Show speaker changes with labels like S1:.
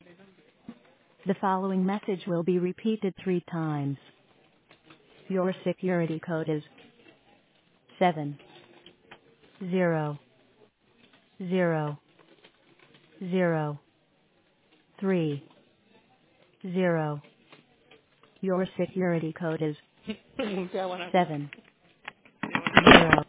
S1: The following message will be repeated 3 times. Your security code is 70003. Your security code is
S2: Ya, bueno.
S1: 700.